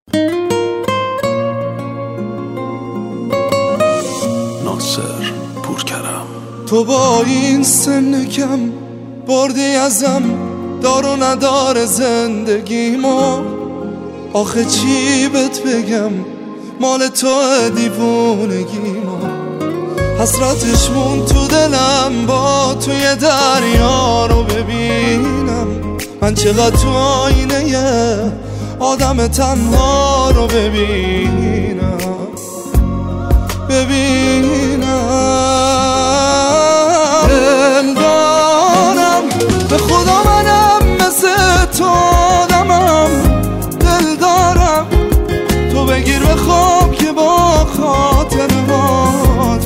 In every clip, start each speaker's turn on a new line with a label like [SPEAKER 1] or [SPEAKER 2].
[SPEAKER 1] ناصر پورکرم.
[SPEAKER 2] تو با این سن کم بردی ازم دار و ندار زندگیمو، آخه چی بهت بگم مال تو دیوونگیمو. حسرتش مون تو دلم با توی دریا رو ببینم، من چقدر تو آینه آدم تنها رو ببینم. دل دارم به خدا منم مثل تو آدمم، دل دارم تو بگیر به خواب که با خاطرات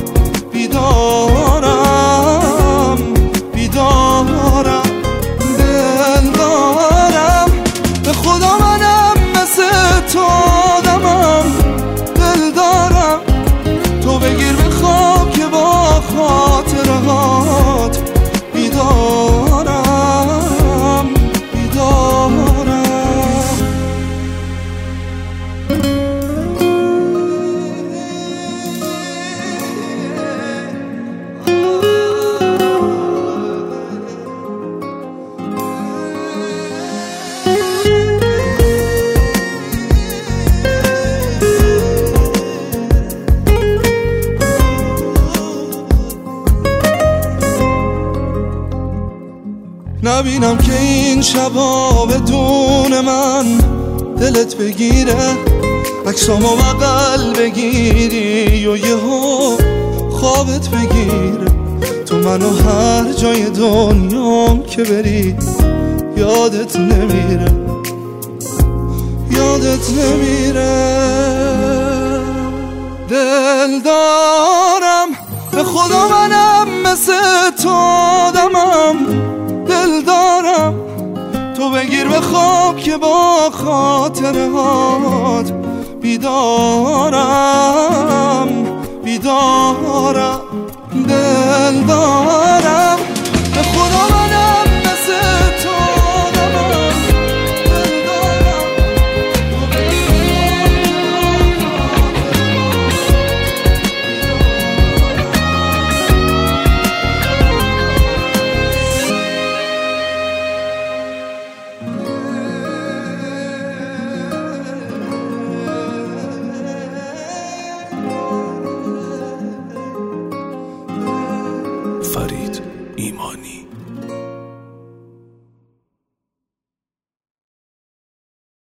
[SPEAKER 2] بیدارم بیدارم. دل دارم به خدا منم مثل تو آدمم، دل دارم تو بگیر به خواب که با خاطرات بیدارم بیدارم. نبینم که این شبا بدون من دلت بگیره، عکسامو بغل بگیری و یهو خوابت بگیره. تو منو هر جای دنیام که بری یادت نمیره یادت نمیره. دل دارم به خدا منم مثل تو آدمم، دل دارم تو بگیر به خواب که با خاطرات بیدارم بیدارم. دل دارم